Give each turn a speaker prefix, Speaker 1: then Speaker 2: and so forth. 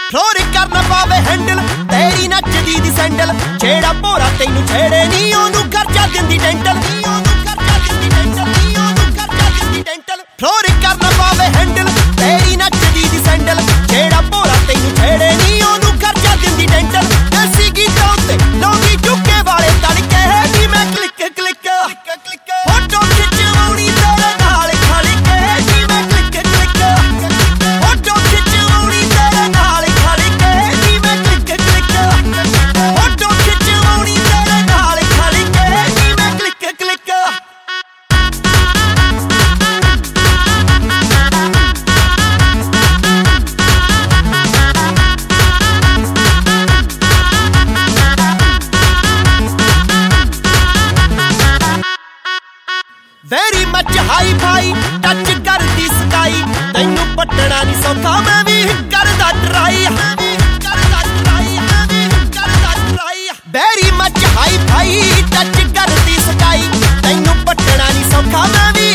Speaker 1: floor करना पावे handle तेरी नचदी दी सैंडल छेड़ा भोरा तैनू छेड़े नी ओनू खर्चा दिंदी डेंटल फ्लोर करना पावे हैंडल तेरी नचदी दी सैंडल छेड़ा भोरा तैनू छेड़े नी ओनू खर्चा दिंदी डेंटल देसी गीतां उत्ते लौंगी चुक्के वाले तड़के नी मैं क्लिक क्लिक फोटो खिचवाउणी तेरे नाल खड़ के नी मैं क्लिक क्लिक फोटो खिचवाउणी तेरे नाल खड़ के नी मैं क्लिक क्लिक फोटो खिचवाउणी तेरे नाल खड़ के नी मैं click click very much hi fi touch करदी स्काई तैनू पटना नी सौखा मैं भी करदा try very much hi fi touch करदी स्काई तैनू पटना नी सौखा मैं भी